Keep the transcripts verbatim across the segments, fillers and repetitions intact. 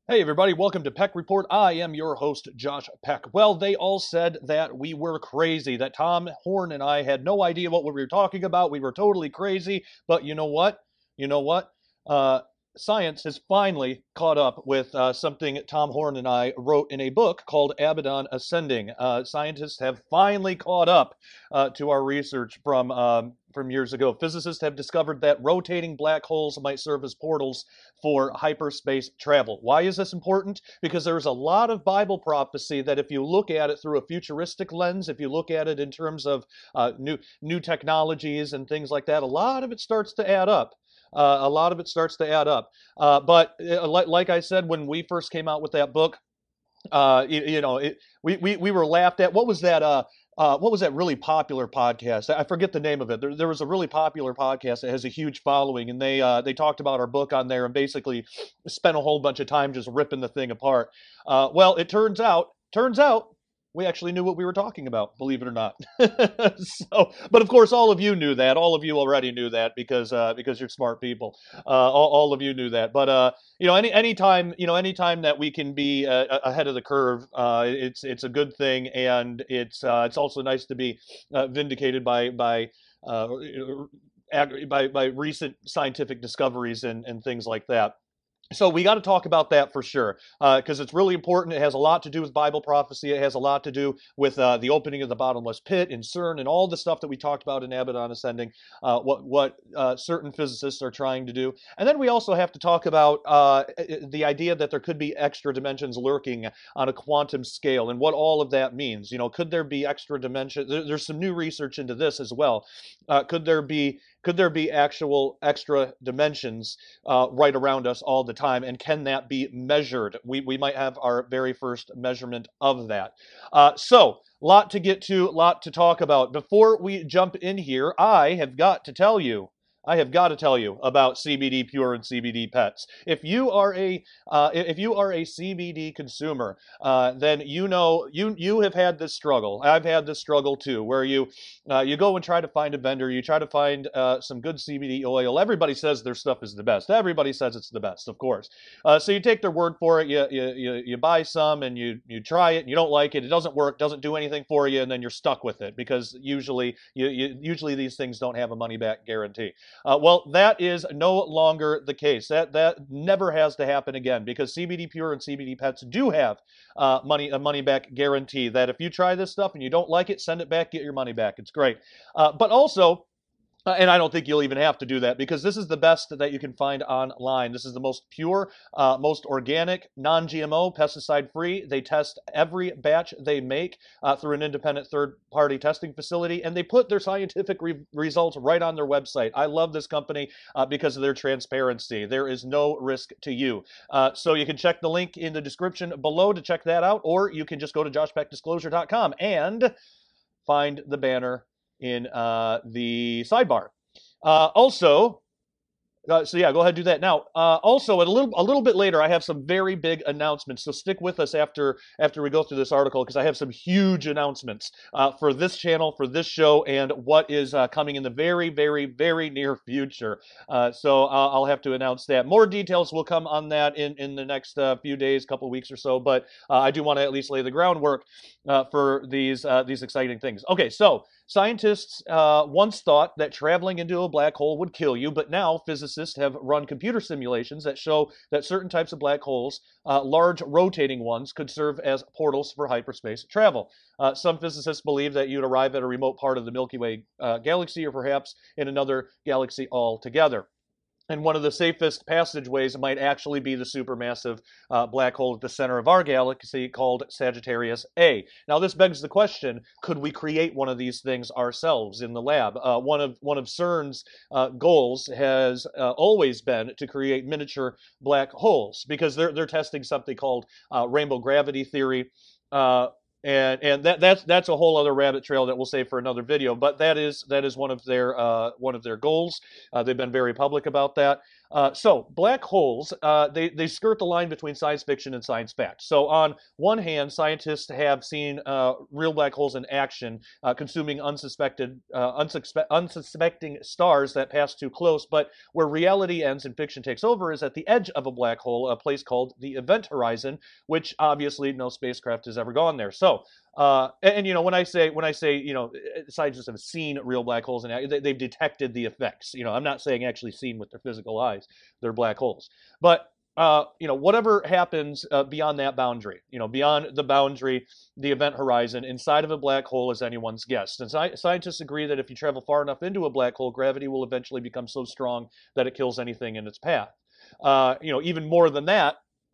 Hey everybody, welcome to Peck Report. I am your host, Josh Peck. Well, they all said that we were crazy, that Tom Horn and I had no idea what we were talking about. We were totally crazy. But you know what? You know what? Uh, science has finally caught up with uh, something Tom Horn and I wrote in a book called Abaddon Ascending. Uh, scientists have finally caught up uh, to our research from um, from years ago. Physicists have discovered that rotating black holes might serve as portals for hyperspace travel. Why is this important? Because there's a lot of Bible prophecy that if you look at it through a futuristic lens, if you look at it in terms of uh, new new technologies and things like that, a lot of it starts to add up. Uh, a lot of it starts to add up. Uh, but uh, like, like I said, when we first came out with that book, uh, you, you know, it, we, we we were laughed at. What was that? Uh, uh, what was that really popular podcast? I forget the name of it. There, there was a really popular podcast that has a huge following, and they uh, they talked about our book on there and basically spent a whole bunch of time just ripping the thing apart. Uh, well, it turns out, turns out. We actually knew what we were talking about, believe it or not. so, but of course, all of you knew that. All of you already knew that because uh, because you're smart people. Uh, all, all of you knew that. But uh, you know, any anytime you know, anytime that we can be uh, ahead of the curve, uh, it's it's a good thing, and it's uh, it's also nice to be uh, vindicated by by. Uh, by by recent scientific discoveries and, and things like that. So we got to talk about that for sure, because uh, it's really important. It has a lot to do with Bible prophecy. It has a lot to do with uh, the opening of the bottomless pit in CERN and all the stuff that we talked about in Abaddon Ascending, uh, what, what uh, certain physicists are trying to do. And then we also have to talk about uh, the idea that there could be extra dimensions lurking on a quantum scale and what all of that means. You know, could there be extra dimensions? There, there's some new research into this as well. Uh, could there be could there be actual extra dimensions uh, right around us all the time, and can that be measured? We we might have our very first measurement of that. Uh, so, lot to get to, lot to talk about. Before we jump in here, I have got to tell you. I have got to tell you about C B D Pure and C B D Pets. If you are a uh, if you are a C B D consumer, uh, then you know you you have had this struggle. I've had this struggle too, where you uh, you go and try to find a vendor, you try to find uh, some good C B D oil. Everybody says their stuff is the best. Everybody says it's the best, of course. Uh, so you take their word for it. You, you you you buy some and you you try it. And you don't like it. It doesn't work. Doesn't do anything for you, and then you're stuck with it because usually you, you usually these things don't have a money back guarantee. Uh, well, that is no longer the case. That that never has to happen again because C B D Pure and C B D Pets do have uh, money a money back guarantee. That if you try this stuff and you don't like it, send it back, get your money back. It's great. Uh, but also, uh, and I don't think you'll even have to do that because this is the best that you can find online. This is the most pure, uh, most organic, non-G M O, pesticide-free. They test every batch they make uh, through an independent third-party testing facility, and they put their scientific re- results right on their website. I love this company uh, because of their transparency. There is no risk to you. Uh, so you can check the link in the description below to check that out, or you can just go to josh peck disclosure dot com and find the banner in uh, the sidebar. Uh, also, uh, so yeah, go ahead and do that now. Uh, also, a little a little bit later, I have some very big announcements. So stick with us after after we go through this article because I have some huge announcements uh, for this channel, for this show, and what is uh, coming in the very, very, very near future. Uh, so uh, I'll have to announce that. More details will come on that in in the next uh, few days, couple weeks or so. But uh, I do want to at least lay the groundwork uh, for these uh, these exciting things. Okay, so. Scientists uh, once thought that traveling into a black hole would kill you, but now physicists have run computer simulations that show that certain types of black holes, uh, large rotating ones, could serve as portals for hyperspace travel. Uh, some physicists believe that you'd arrive at a remote part of the Milky Way uh, galaxy or perhaps in another galaxy altogether. And one of the safest passageways might actually be the supermassive uh, black hole at the center of our galaxy called Sagittarius A. Now, this begs the question, could we create one of these things ourselves in the lab? Uh, one of one of CERN's uh, goals has uh, always been to create miniature black holes because they're, they're testing something called uh, rainbow gravity theory. Uh, And and that that's that's a whole other rabbit trail that we'll save for another video. But that is that is one of their uh, one of their goals. Uh, they've been very public about that. Uh, so black holes, uh, they, they skirt the line between science fiction and science fact. So on one hand, scientists have seen uh, real black holes in action, uh, consuming unsuspected, uh, unsuspe- unsuspecting stars that pass too close. But where reality ends and fiction takes over is at the edge of a black hole, a place called the event horizon, which obviously no spacecraft has ever gone there. So uh, and, and, you know, when I say when I say you know scientists have seen real black holes and they, they've detected the effects. You know, I'm not saying actually seen with their physical eyes. They're black holes, but uh, you know, whatever happens uh, beyond that boundary, you know, beyond the boundary, the event horizon, inside of a black hole is anyone's guess. And sci- scientists agree that if you travel far enough into a black hole, gravity will eventually become so strong that it kills anything in its path. Uh, you know, even more than that,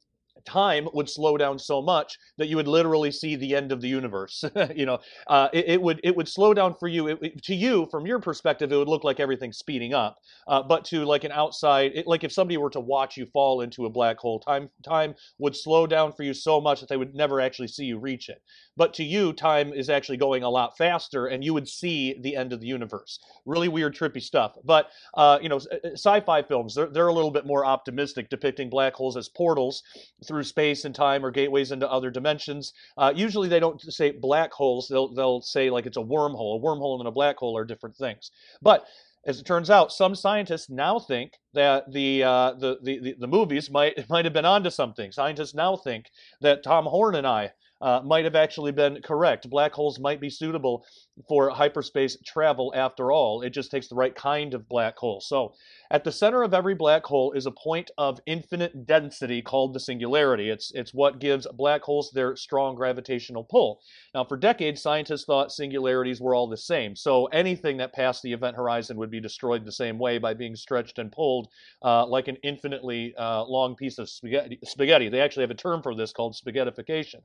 time would slow down so much that you would literally see the end of the universe. you know, uh, it, it would it would slow down for you. It, it- to you, from your perspective, it would look like everything's speeding up. Uh, but to like an outside, it, like if somebody were to watch you fall into a black hole, time time would slow down for you so much that they would never actually see you reach it. But to you, time is actually going a lot faster, and you would see the end of the universe. Really weird, trippy stuff. But uh, you know, sci-fi films, they're, they're a little bit more optimistic, depicting black holes as portals through space and time or gateways into other dimensions. Uh, usually they don't say black holes. They'll, they'll say like it's a wormhole. A wormhole and a black hole are different things. But as it turns out, some scientists now think that the, uh, the, the, the, the movies might, might have been onto something. Scientists now think that Tom Horn and I uh, might have actually been correct. Black holes might be suitable for hyperspace travel after all. It just takes the right kind of black hole. So at the center of every black hole is a point of infinite density called the singularity. It's, it's what gives black holes their strong gravitational pull. Now, for decades, scientists thought singularities were all the same. So anything that passed the event horizon would be destroyed the same way by being stretched and pulled uh, like an infinitely uh, long piece of spaghetti, spaghetti. They actually have a term for this called spaghettification.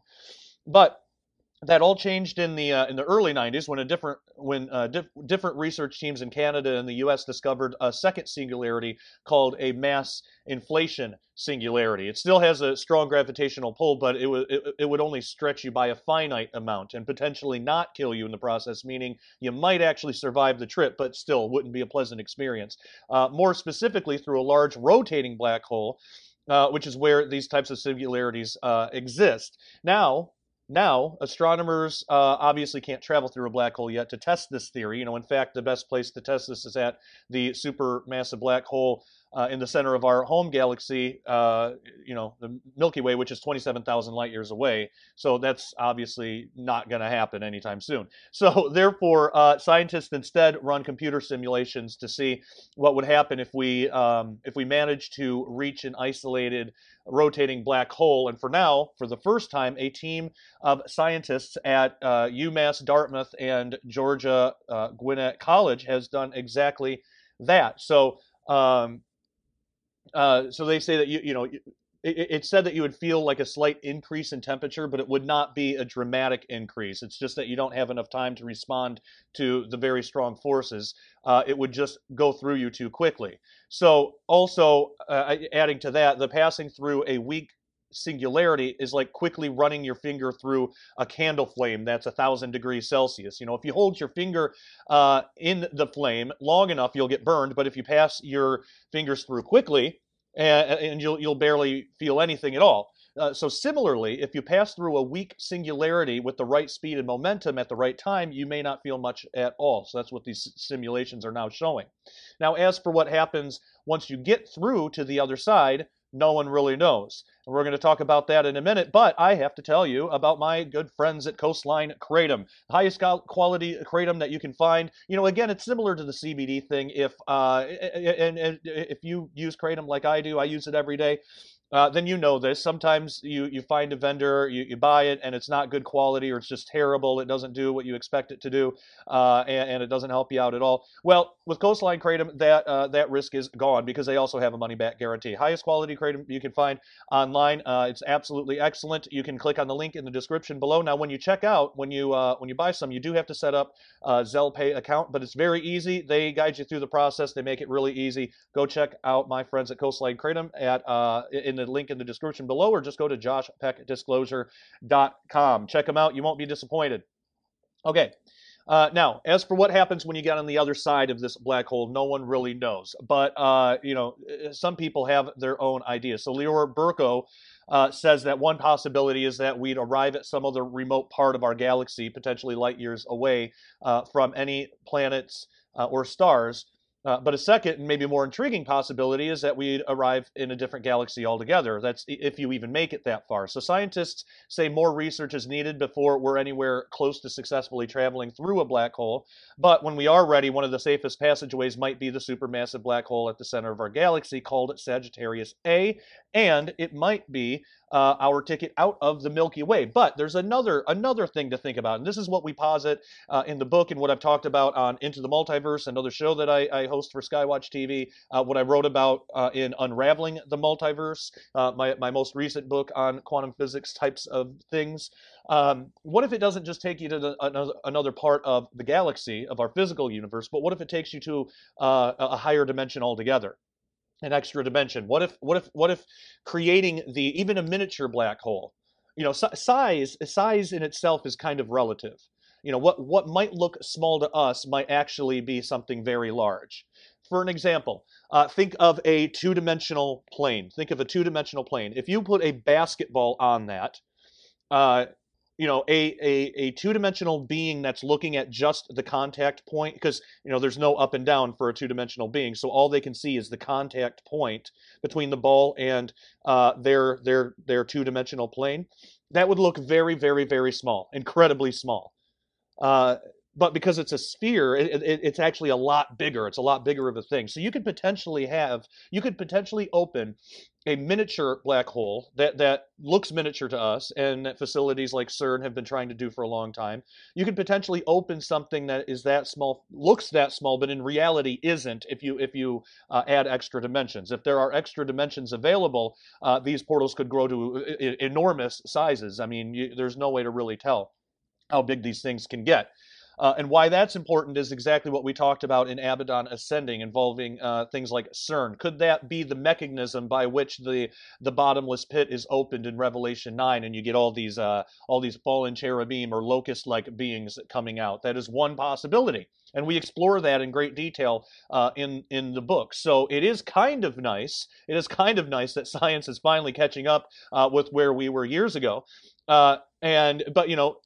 But that all changed in the uh, in the early nineties when a different when uh, dif- different research teams in Canada and the U S discovered a second singularity called a mass inflation singularity. It still has a strong gravitational pull, but it would it, it would only stretch you by a finite amount and potentially not kill you in the process, meaning you might actually survive the trip, but still wouldn't be a pleasant experience. Uh, more specifically, through a large rotating black hole, uh, which is where these types of singularities uh, exist. Now, now, astronomers uh, obviously can't travel through a black hole yet to test this theory. You know, in fact, the best place to test this is at the supermassive black hole uh, in the center of our home galaxy, uh, you know, the Milky Way, which is twenty-seven thousand light years away. So that's obviously not going to happen anytime soon. So therefore, uh, scientists instead run computer simulations to see what would happen if we um, if we managed to reach an isolated rotating black hole. And for now, for the first time, a team of scientists at uh, UMass Dartmouth and Georgia uh, Gwinnett College has done exactly that. So, um, uh, so they say that you you know it, it said that you would feel like a slight increase in temperature, but it would not be a dramatic increase. It's just that you don't have enough time to respond to the very strong forces. Uh, it would just go through you too quickly. So, also uh, adding to that, the passing through a weak singularity is like quickly running your finger through a candle flame that's a thousand degrees Celsius. You know, if you hold your finger uh, in the flame long enough, you'll get burned. But if you pass your fingers through quickly, and, and you'll you'll barely feel anything at all. Uh, so similarly, if you pass through a weak singularity with the right speed and momentum at the right time, you may not feel much at all. So that's what these simulations are now showing. Now, as for what happens once you get through to the other side, no one really knows. And we're going to talk about that in a minute, but I have to tell you about my good friends at Coastline Kratom, the highest quality kratom that you can find. You know, again, it's similar to the C B D thing. If uh, and, and if you use kratom like I do, I use it every day. Uh, then you know this. Sometimes you, you find a vendor, you, you buy it, and it's not good quality, or it's just terrible. It doesn't do what you expect it to do, uh, and, and it doesn't help you out at all. Well, with Coastline Kratom, that uh, that risk is gone because they also have a money-back guarantee. Highest quality kratom you can find online. Uh, it's absolutely excellent. You can click on the link in the description below. Now, when you check out, when you uh, when you buy some, you do have to set up a Zelle Pay account, but it's very easy. They guide you through the process. They make it really easy. Go check out my friends at Coastline Kratom at uh, in the link in the description below, or just go to josh peck disclosure dot com. Check them out. You won't be disappointed. Okay. Uh, now, as for what happens when you get on the other side of this black hole, no one really knows. But, uh, you know, some people have their own ideas. So Leora Burko uh, says that one possibility is that we'd arrive at some other remote part of our galaxy, potentially light years away uh, from any planets uh, or stars. Uh, but a second and maybe more intriguing possibility is that we'd arrive in a different galaxy altogether. That's if you even make it that far. So scientists say more research is needed before we're anywhere close to successfully traveling through a black hole. But when we are ready, one of the safest passageways might be the supermassive black hole at the center of our galaxy called Sagittarius A, and it might be uh, our ticket out of the Milky Way. But there's another another thing to think about, and this is what we posit uh, in the book and what I've talked about on Into the Multiverse, another show that I, I host for Skywatch T V, uh, what I wrote about uh, in Unraveling the Multiverse, uh, my, my most recent book on quantum physics types of things. Um, what if it doesn't just take you to the, another, another part of the galaxy, of our physical universe, but what if it takes you to uh, a higher dimension altogether? An extra dimension. What if what if what if creating the even a miniature black hole? You know, size size in itself is kind of relative. You know, what what might look small to us might actually be something very large. For an example, uh, think of a two-dimensional plane. Think of a two-dimensional plane. If you put a basketball on that, uh, you know, a, a, a two-dimensional being that's looking at just the contact point, because, you know, there's no up and down for a two-dimensional being, so all they can see is the contact point between the ball and uh, their, their, their two-dimensional plane. That would look very, very, very small, incredibly small. Uh, but because it's a sphere, it, it, it's actually a lot bigger. It's a lot bigger of a thing. So you could potentially have, you could potentially open a miniature black hole that, that looks miniature to us and that facilities like CERN have been trying to do for a long time. You could potentially open something that is that small, looks that small, but in reality isn't if you, if you uh, add extra dimensions. If there are extra dimensions available, uh, these portals could grow to enormous sizes. I mean, you, there's no way to really tell how big these things can get. Uh, and why that's important is exactly what we talked about in Abaddon Ascending, involving uh, things like CERN. Could that be the mechanism by which the the bottomless pit is opened in Revelation nine, and you get all these uh, all these fallen cherubim or locust-like beings coming out? That is one possibility, and we explore that in great detail uh, in in the book. So it is kind of nice. It is kind of nice that science is finally catching up uh, with where we were years ago. Uh, and but you know.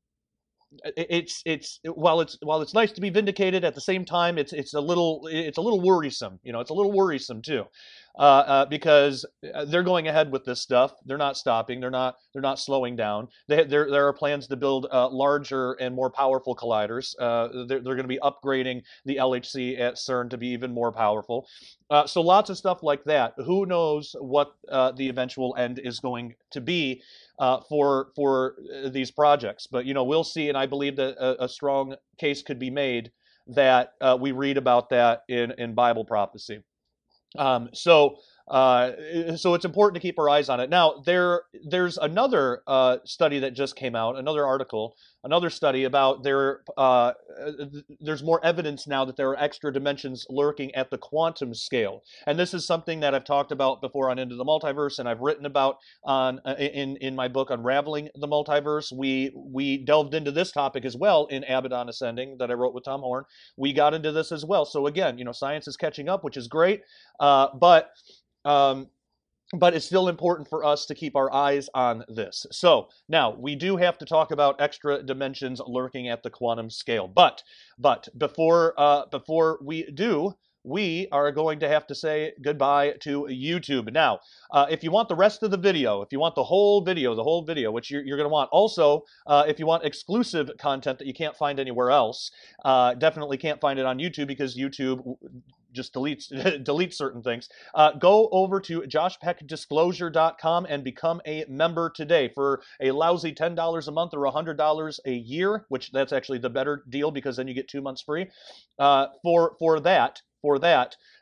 It's it's while it's while it's nice to be vindicated, at the same time it's it's a little it's a little worrisome. You know, it's a little worrisome too, uh, uh, because they're going ahead with this stuff. They're not stopping. They're not they're not slowing down. They, there there are plans to build uh, larger and more powerful colliders. Uh, they're they're going to be upgrading the L H C at CERN to be even more powerful. Uh, so lots of stuff like that. Who knows what uh, the eventual end is going to be uh, for for these projects? But you know, we'll see. And I believe that a, a strong case could be made that uh, we read about that in in Bible prophecy. Um, so. Uh, so it's important to keep our eyes on it. Now, there, there's another uh, study that just came out, another article, another study about there. Uh, there's more evidence now that there are extra dimensions lurking at the quantum scale, and this is something that I've talked about before on Into the Multiverse, and I've written about on in in my book Unraveling the Multiverse. We we delved into this topic as well in Abaddon Ascending that I wrote with Tom Horn. We got into this as well. So again, you know, science is catching up, which is great, uh, but Um, but it's still important for us to keep our eyes on this. So now we do have to talk about extra dimensions lurking at the quantum scale. But but before uh, before we do, we are going to have to say goodbye to YouTube. Now, uh, if you want the rest of the video, if you want the whole video, the whole video, which you're, you're going to want, also, uh, if you want exclusive content that you can't find anywhere else, uh, definitely can't find it on YouTube because YouTube just deletes deletes certain things. Uh, go over to josh peck disclosure dot com and become a member today for a lousy ten dollars a month or one hundred dollars a year, which that's actually the better deal because then you get two months free. Uh, for for that. For that,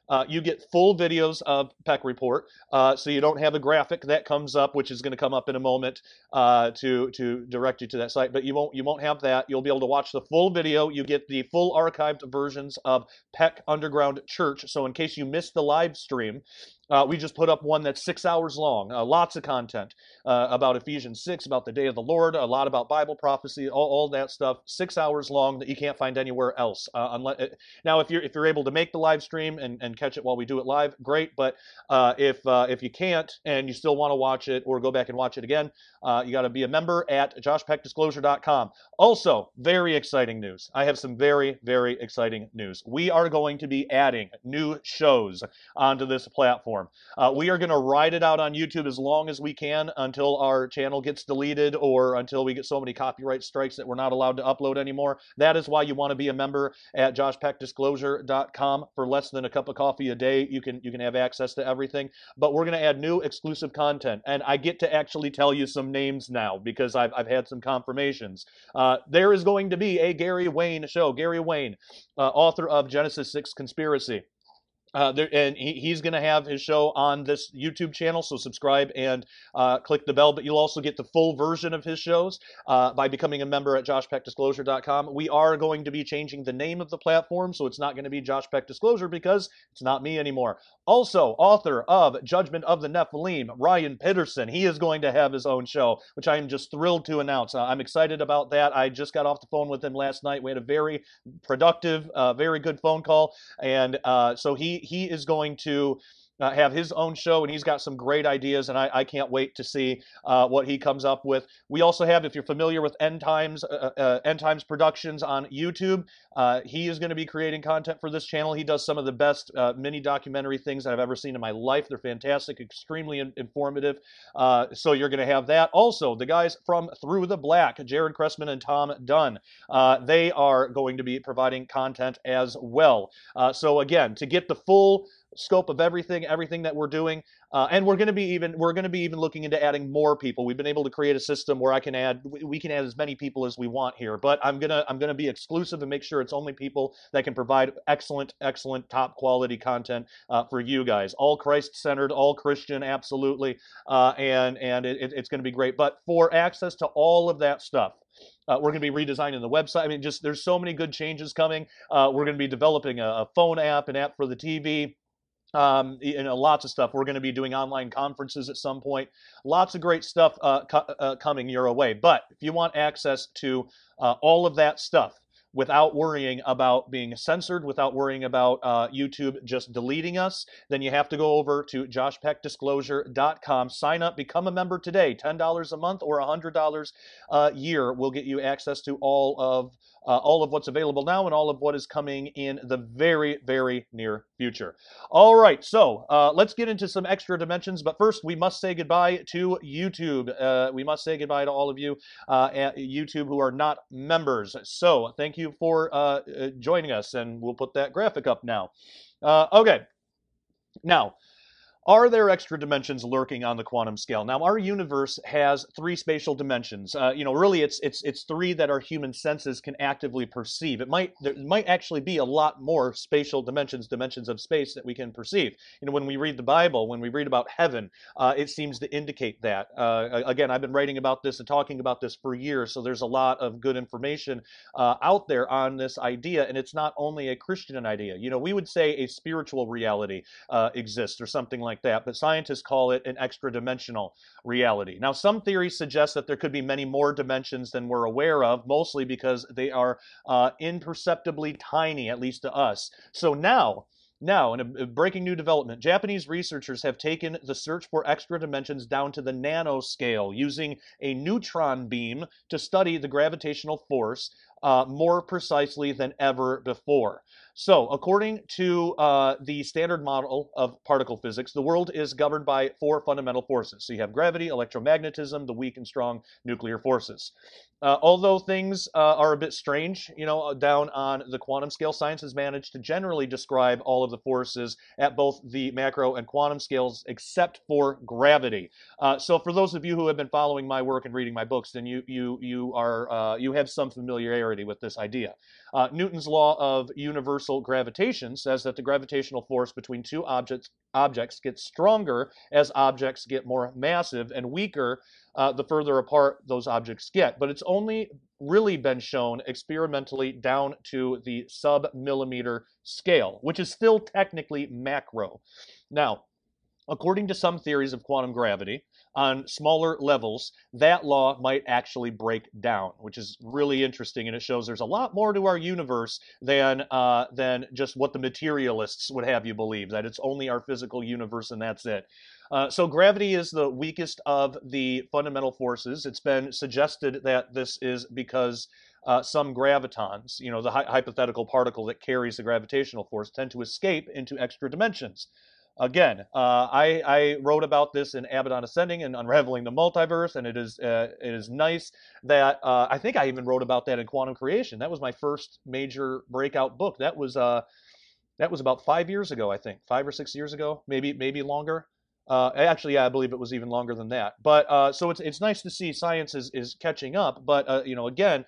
Uh, you get full videos of Peck Report, uh, so you don't have a graphic that comes up, which is going to come up in a moment uh, to to direct you to that site. But you won't you won't have that. You'll be able to watch the full video. You get the full archived versions of Peck Underground Church. So in case you missed the live stream, uh, we just put up one that's six hours long. Uh, lots of content uh, about Ephesians six, about the day of the Lord, a lot about Bible prophecy, all, all that stuff. Six hours long that you can't find anywhere else. Uh, unless now, if you're if you're able to make the live stream and, and catch it while we do it live, great. But uh, if uh, if you can't and you still want to watch it or go back and watch it again, uh, you got to be a member at josh peck disclosure dot com. Also, very exciting news. I have some very, very exciting news. We are going to be adding new shows onto this platform. Uh, we are going to ride it out on YouTube as long as we can until our channel gets deleted or until we get so many copyright strikes that we're not allowed to upload anymore. That is why you want to be a member at josh peck disclosure dot com. For less than a cup of coffee a day, you can you can have access to everything. But we're going to add new exclusive content, and I get to actually tell you some names now because I've I've had some confirmations. Uh, there is going to be a Gary Wayne show. Gary Wayne, uh, author of Genesis six Conspiracy. Uh, there, and he, he's going to have his show on this YouTube channel, so subscribe and uh, click the bell. But you'll also get the full version of his shows uh, by becoming a member at josh peck disclosure dot com. We are going to be changing the name of the platform, so it's not going to be Josh Peck Disclosure because it's not me anymore. Also, author of Judgment of the Nephilim, Ryan Pitterson, he is going to have his own show, which I am just thrilled to announce. Uh, I'm excited about that. I just got off the phone with him last night. We had a very productive, uh, very good phone call, and uh, so he he is going to uh, have his own show, and he's got some great ideas, and I, I can't wait to see uh, what he comes up with. We also have, if you're familiar with End Times, uh, uh, End Times Productions on YouTube, uh, he is going to be creating content for this channel. He does some of the best uh, mini documentary things that I've ever seen in my life. They're fantastic, extremely in- informative. Uh, so you're going to have that. Also, the guys from Through the Black, Jared Cressman and Tom Dunn, uh, they are going to be providing content as well. Uh, so again, to get the full scope of everything, everything that we're doing, uh, and we're going to be even we're going to be even looking into adding more people. We've been able to create a system where I can add we can add as many people as we want here, but I'm gonna I'm gonna be exclusive and make sure it's only people that can provide excellent, excellent, top quality content uh, for you guys. All Christ-centered, all Christian, absolutely, uh, and and it, it's going to be great. But for access to all of that stuff, Uh, we're going to be redesigning the website. I mean, just there's so many good changes coming. Uh, we're going to be developing a, a phone app, an app for the T V. Um, you know, lots of stuff. We're going to be doing online conferences at some point. Lots of great stuff uh, co- uh, coming your way. But if you want access to uh, all of that stuff without worrying about being censored, without worrying about uh, YouTube just deleting us, then you have to go over to josh peck disclosure dot com. Sign up, become a member today. ten dollars a month or one hundred dollars a year will get you access to all of uh, all of what's available now and all of what is coming in the very, very near future. All right, so uh, let's get into some extra dimensions. But first, we must say goodbye to YouTube. Uh, we must say goodbye to all of you uh, at YouTube who are not members. So thank you for uh, joining us, and we'll put that graphic up now. Uh, okay, now, are there extra dimensions lurking on the quantum scale? Now, our universe has three spatial dimensions. Uh, you know, really, it's it's it's three that our human senses can actively perceive. It might there might actually be a lot more spatial dimensions, dimensions of space that we can perceive. You know, when we read the Bible, when we read about heaven, uh, it seems to indicate that. Uh, again, I've been writing about this and talking about this for years, so there's a lot of good information uh, out there on this idea, and it's not only a Christian idea. You know, we would say a spiritual reality uh, exists or something like that, but scientists call it an extra-dimensional reality. Now, some theories suggest that there could be many more dimensions than we're aware of, mostly because they are uh, imperceptibly tiny, at least to us. So now, Now, in a breaking new development, Japanese researchers have taken the search for extra dimensions down to the nanoscale, using a neutron beam to study the gravitational force uh, more precisely than ever before. So, according to uh, the standard model of particle physics, the world is governed by four fundamental forces. So you have gravity, electromagnetism, the weak and strong nuclear forces. Uh, although things uh, are a bit strange, you know, down on the quantum scale, science has managed to generally describe all of the forces at both the macro and quantum scales, except for gravity. Uh, so, for those of you who have been following my work and reading my books, then you you you are uh, you have some familiarity popularity with this idea. Uh, Newton's law of universal gravitation says that the gravitational force between two objects objects gets stronger as objects get more massive and weaker uh, the further apart those objects get. But it's only really been shown experimentally down to the sub-millimeter scale, which is still technically macro. Now, according to some theories of quantum gravity, on smaller levels, that law might actually break down, which is really interesting, and it shows there's a lot more to our universe than uh, than just what the materialists would have you believe, that it's only our physical universe and that's it. Uh, so gravity is the weakest of the fundamental forces. It's been suggested that this is because uh, some gravitons, you know, the hy- hypothetical particle that carries the gravitational force, tend to escape into extra dimensions. Again, uh, I, I wrote about this in Abaddon Ascending and Unraveling the Multiverse, and it is uh, it is nice that uh, I think I even wrote about that in Quantum Creation. That was my first major breakout book. That was uh, that was about five years ago, I think, five or six years ago, maybe maybe longer. Uh, actually, yeah, I believe it was even longer than that. But uh, so it's it's nice to see science is is catching up. But uh, you know, again,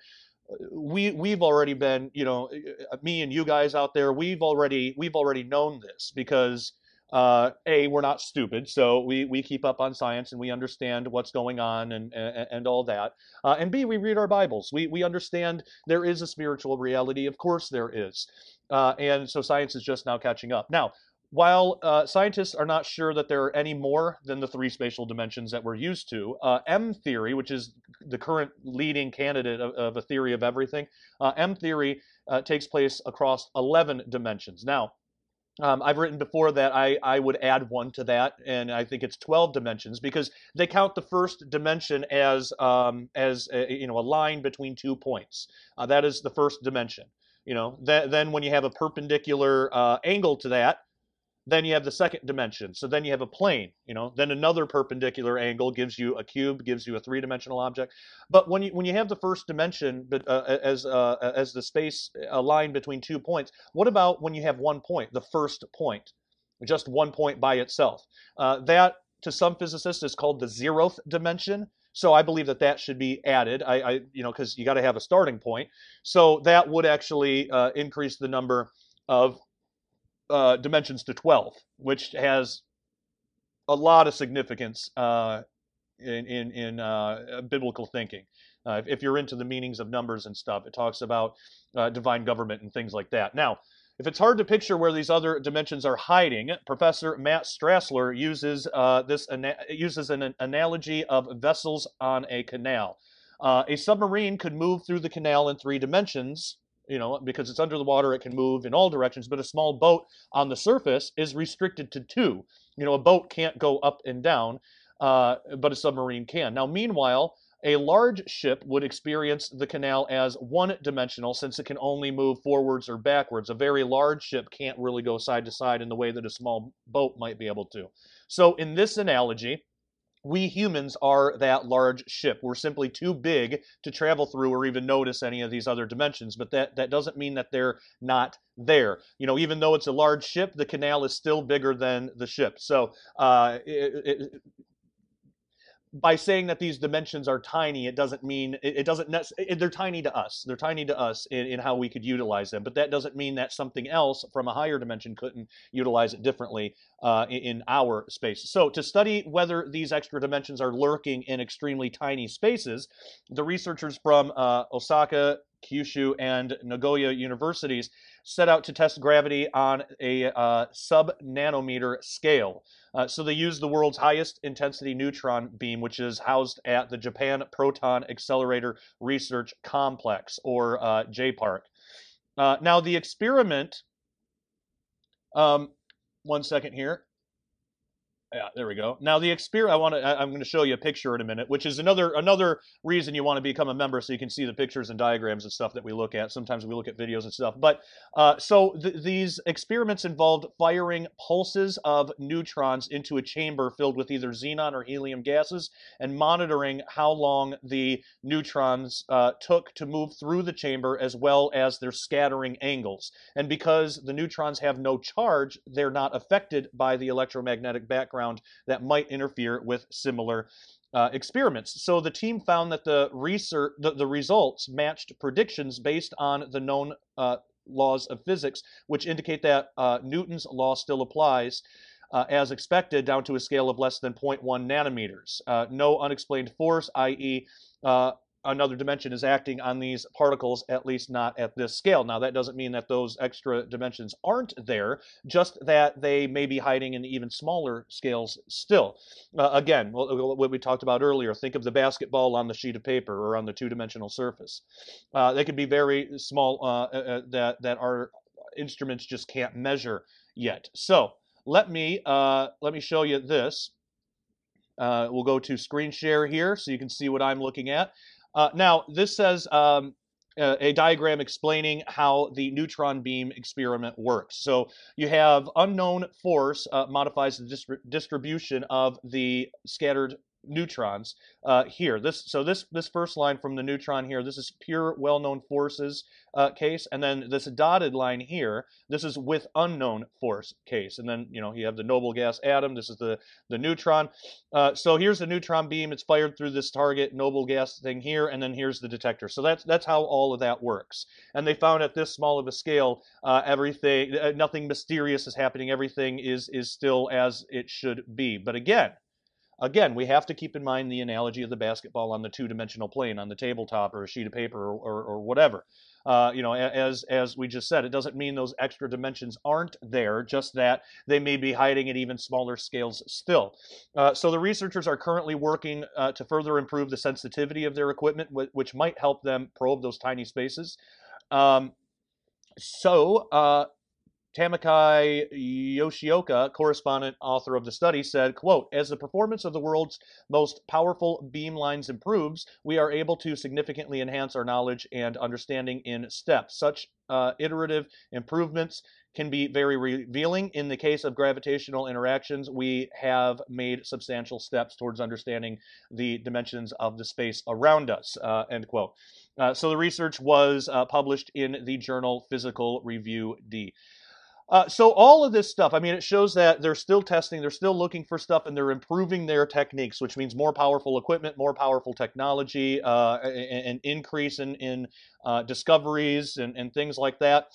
we we've already been, you know, me and you guys out there, we've already we've already known this because. Uh, A, we're not stupid, so we, we keep up on science and we understand what's going on and, and, and all that. Uh, and B, we read our Bibles. We, we understand there is a spiritual reality. Of course there is. Uh, and so science is just now catching up. Now, while uh, scientists are not sure that there are any more than the three spatial dimensions that we're used to, uh, M theory, which is the current leading candidate of, of a theory of everything, uh, M theory uh, takes place across eleven dimensions. Now, Um, I've written before that I, I would add one to that, and I think it's twelve dimensions because they count the first dimension as um, as a, you know, a line between two points. Uh, that is the first dimension. You know, th- then when you have a perpendicular uh, angle to that, then you have the second dimension. So then you have a plane, you know, then another perpendicular angle gives you a cube, gives you a three-dimensional object. But when you when you have the first dimension but, uh, as uh, as the space, a line between two points, what about when you have one point, the first point, just one point by itself? Uh, that, to some physicists, is called the zeroth dimension. So I believe that that should be added. I, I you know, because you got to have a starting point. So that would actually uh, increase the number of uh, dimensions to twelve, which has a lot of significance uh, in in, in uh, biblical thinking. Uh, if, if you're into the meanings of numbers and stuff, it talks about uh, divine government and things like that. Now, if it's hard to picture where these other dimensions are hiding, Professor Matt Strassler uses uh, this ana- uses an analogy of vessels on a canal. Uh, a submarine could move through the canal in three dimensions, you know, because it's under the water, it can move in all directions, but a small boat on the surface is restricted to two. You know, a boat can't go up and down, uh, but a submarine can. Now, meanwhile, a large ship would experience the canal as one-dimensional since it can only move forwards or backwards. A very large ship can't really go side to side in the way that a small boat might be able to. So in this analogy, we humans are that large ship. We're simply too big to travel through or even notice any of these other dimensions, but that, that doesn't mean that they're not there. You know, even though it's a large ship, the canal is still bigger than the ship. So uh, it, it, by saying that these dimensions are tiny, it doesn't mean it, it doesn't. It, they're tiny to us. They're tiny to us in, in how we could utilize them. But that doesn't mean that something else from a higher dimension couldn't utilize it differently uh, in, in our space. So to study whether these extra dimensions are lurking in extremely tiny spaces, the researchers from uh, Osaka, Kyushu, and Nagoya universities set out to test gravity on a uh, sub-nanometer scale. Uh, so they used the world's highest intensity neutron beam, which is housed at the Japan Proton Accelerator Research Complex, or uh, J PARC. Uh, now the experiment, um, one second here. Yeah, there we go. Now the experiment, I want to, I'm going to show you a picture in a minute, which is another another reason you want to become a member, so you can see the pictures and diagrams and stuff that we look at. Sometimes we look at videos and stuff. But uh, so th these experiments involved firing pulses of neutrons into a chamber filled with either xenon or helium gases, and monitoring how long the neutrons uh, took to move through the chamber, as well as their scattering angles. And because the neutrons have no charge, they're not affected by the electromagnetic background that might interfere with similar uh, experiments. So the team found that the research, the, the results matched predictions based on the known uh, laws of physics, which indicate that uh, Newton's law still applies uh, as expected down to a scale of less than zero point one nanometers. Uh, no unexplained force, that is, uh, another dimension is acting on these particles, at least not at this scale. Now, that doesn't mean that those extra dimensions aren't there, just that they may be hiding in even smaller scales still. Uh, again, what we talked about earlier, think of the basketball on the sheet of paper or on the two-dimensional surface. Uh, they could be very small uh, uh, that, that our instruments just can't measure yet. So let me, uh, let me show you this. Uh, we'll go to screen share here so you can see what I'm looking at. Uh, now, this says um, a, a diagram explaining how the neutron beam experiment works. So you have unknown force uh, modifies the distri distribution of the scattered neutrons uh, here. This so this this first line from the neutron here, this is pure well-known forces uh, case, and then this dotted line here, this is with unknown force case, and then you know you have the noble gas atom. This is the the neutron. Uh, so here's the neutron beam. It's fired through this target noble gas thing here, and then here's the detector. So that's that's how all of that works. And they found at this small of a scale, uh, everything, uh, nothing mysterious is happening. Everything is is still as it should be. But again. Again, we have to keep in mind the analogy of the basketball on the two-dimensional plane, on the tabletop or a sheet of paper or, or, or whatever. Uh, you know, as as we just said, it doesn't mean those extra dimensions aren't there, just that they may be hiding at even smaller scales still. Uh, so the researchers are currently working uh, to further improve the sensitivity of their equipment, which might help them probe those tiny spaces. Um, so, uh, Tamakai Yoshioka, correspondent author of the study, said, quote, as the performance of the world's most powerful beam lines improves, we are able to significantly enhance our knowledge and understanding in steps. Such uh, iterative improvements can be very revealing. In the case of gravitational interactions, we have made substantial steps towards understanding the dimensions of the space around us, uh, end quote. Uh, so the research was uh, published in the journal Physical Review D. Uh, so all of this stuff, I mean, it shows that they're still testing, they're still looking for stuff, and they're improving their techniques, which means more powerful equipment, more powerful technology, uh, an increase in, in uh, discoveries and, and things like that.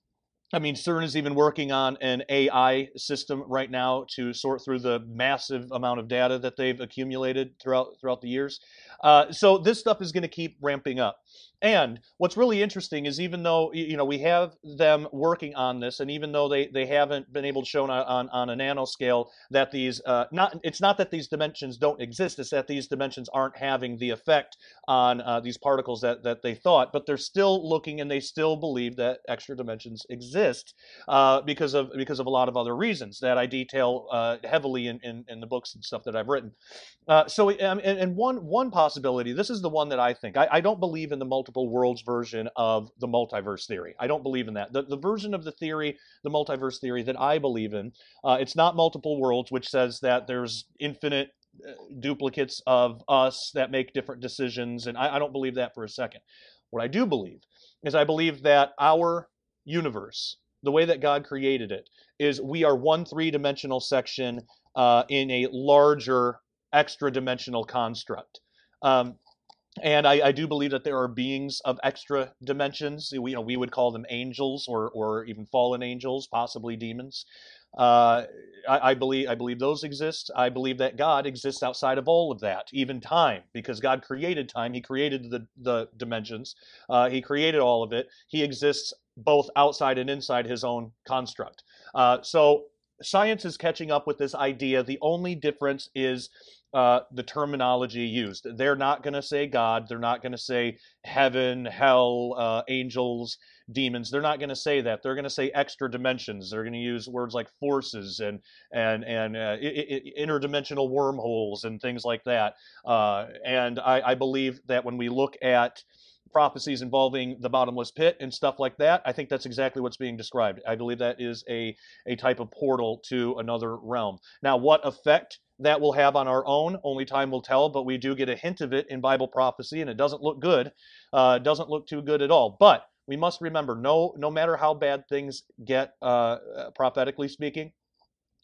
I mean, CERN is even working on an A I system right now to sort through the massive amount of data that they've accumulated throughout throughout the years. Uh, so this stuff is going to keep ramping up. And what's really interesting is even though you know we have them working on this, and even though they, they haven't been able to show on, on, on a nanoscale that these uh, not it's not that these dimensions don't exist, it's that these dimensions aren't having the effect on uh, these particles that, that they thought, but they're still looking and they still believe that extra dimensions exist uh, because of because of a lot of other reasons that I detail uh, heavily in, in, in the books and stuff that I've written. Uh, so um, and, and one one possibility, this is the one that I think, I, I don't believe in the multiple worlds version of the multiverse theory. I don't believe in that. The, the version of the theory, the multiverse theory that I believe in, uh, it's not multiple worlds, which says that there's infinite uh, duplicates of us that make different decisions, and I, I don't believe that for a second. What I do believe is I believe that our universe, the way that God created it, is we are one three-dimensional section uh, in a larger extra-dimensional construct. Um, and I, I do believe that there are beings of extra dimensions. We, you know, we would call them angels or, or even fallen angels, possibly demons. Uh, I, I believe I believe those exist. I believe that God exists outside of all of that, even time, because God created time. He created the, the dimensions. Uh, he created all of it. He exists both outside and inside his own construct. Uh, so science is catching up with this idea. The only difference is uh, the terminology used. They're not going to say God. They're not going to say heaven, hell, uh, angels, demons. They're not going to say that. They're going to say extra dimensions. They're going to use words like forces and and and uh, interdimensional wormholes and things like that. Uh, and I, I believe that when we look at prophecies involving the bottomless pit and stuff like that, I think that's exactly what's being described. I believe that is a, a type of portal to another realm. Now, what effect that will have on our own, only time will tell, but we do get a hint of it in Bible prophecy, and it doesn't look good. Uh, it doesn't look too good at all. But we must remember, no, no matter how bad things get, uh, prophetically speaking,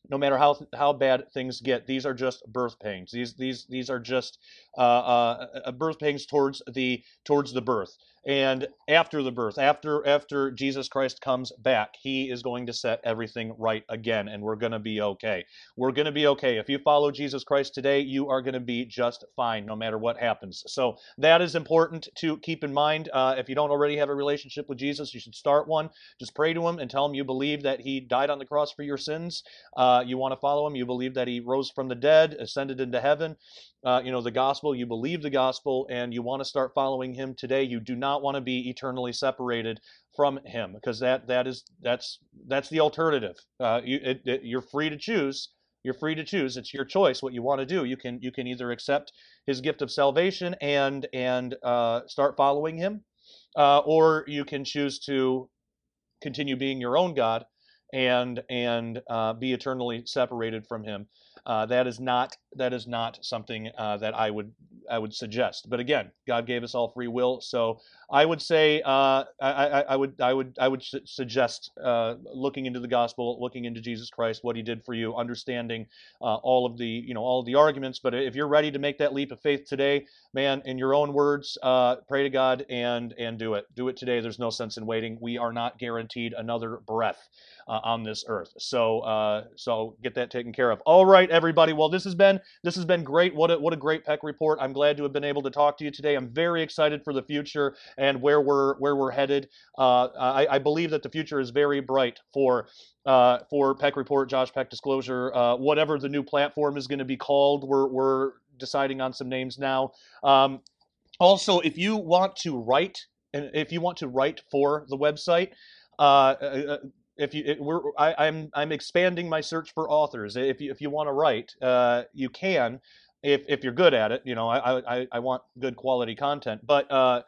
no matter how how bad things get, these are just birth pains. These these these are just uh, uh, uh, birth pains towards the towards the birth. And after the birth, after after Jesus Christ comes back, he is going to set everything right again, and we're going to be okay. We're going to be okay. If you follow Jesus Christ today, you are going to be just fine, no matter what happens. So that is important to keep in mind. Uh, if you don't already have a relationship with Jesus, you should start one. Just pray to him and tell him you believe that he died on the cross for your sins. Uh, you want to follow him. You believe that he rose from the dead, ascended into heaven. Uh, you know, the gospel, you believe the gospel, and you want to start following him today. You do not want to be eternally separated from him, because that that is that's that's the alternative. Uh, you it, it, you're free to choose. You're free to choose. It's your choice what you want to do. You can you can either accept his gift of salvation and and uh, start following him, uh, or you can choose to continue being your own God and and uh, be eternally separated from him. Uh, that is not that is not something uh, that I would I would suggest. But again, God gave us all free will, so I would say uh, I, I, I would I would I would su- suggest uh, looking into the gospel, looking into Jesus Christ, what he did for you, understanding uh, all of the you know all of the arguments. But if you're ready to make that leap of faith today, man, in your own words, uh, pray to God and and do it. Do it today. There's no sense in waiting. We are not guaranteed another breath uh, on this earth. So uh, so get that taken care of. All right, everybody. Well, this has been this has been great. What a what a great Peck report. I'm glad to have been able to talk to you today. I'm very excited for the future and where we're where we're headed. Uh, I, I believe that the future is very bright for uh, for Peck Report, Josh Peck Disclosure, uh, whatever the new platform is going to be called. We're we're deciding on some names now. Um, also, if you want to write, and if you want to write for the website, uh, uh, if you, it, we're, I, I'm, I'm expanding my search for authors. If you, if you want to write, uh, you can, if, if you're good at it. You know, I, I, I want good quality content, but uh,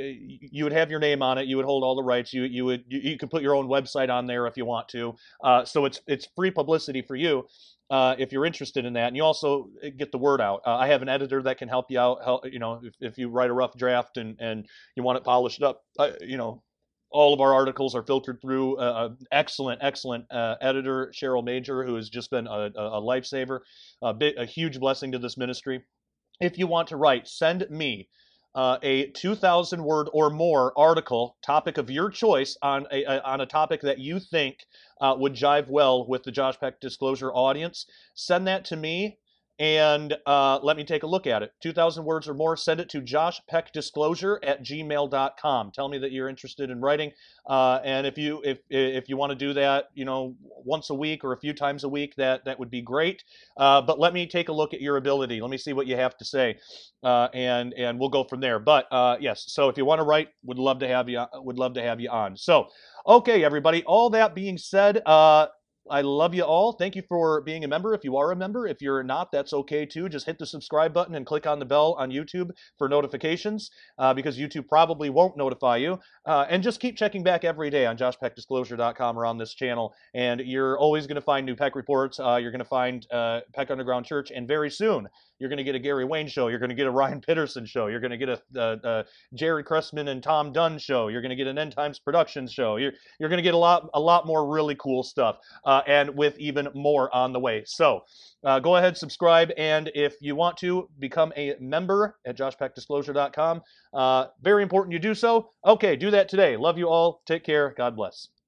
you would have your name on it. You would hold all the rights. You, you would, you, you could put your own website on there if you want to. Uh, so it's, it's free publicity for you. Uh, if you're interested in that, and you also get the word out. Uh, I have an editor that can help you out. Help, you know, if, if you write a rough draft and, and you want it polished up, uh, you know, all of our articles are filtered through uh, an excellent, excellent uh, editor, Cheryl Major, who has just been a, a lifesaver, a, bit, a huge blessing to this ministry. If you want to write, send me uh, a two thousand word or more article, topic of your choice, on a, a on a topic that you think uh, would jive well with the Josh Peck Disclosure audience. Send that to me and uh, let me take a look at it. two thousand words or more, send it to joshpeckdisclosure at gmail dot com. Tell me that you're interested in writing. Uh, and if you if if you want to do that, you know, once a week or a few times a week, that that would be great. Uh, but let me take a look at your ability. Let me see what you have to say, uh, and and we'll go from there. But uh, yes, so if you want to write, would love to have you would love to have you on. So, okay, everybody. All that being said, uh, I love you all. Thank you for being a member. If you are a member, if you're not, that's okay too. Just hit the subscribe button and click on the bell on YouTube for notifications, uh, because YouTube probably won't notify you. Uh, and just keep checking back every day on josh peck disclosure dot com or on this channel. And you're always going to find new Peck reports. Uh, you're going to find uh, Peck Underground Church. And very soon, you're going to get a Gary Wayne show. You're going to get a Ryan Pitterson show. You're going to get a, a, a Jared Cressman and Tom Dunn show. You're going to get an End Times Productions show. You're, you're going to get a lot, a lot more really cool stuff. Uh, and with even more on the way. So uh, go ahead, subscribe, and if you want to, become a member at josh peck disclosure dot com. Uh, very important you do so. Okay, do that today. Love you all. Take care. God bless.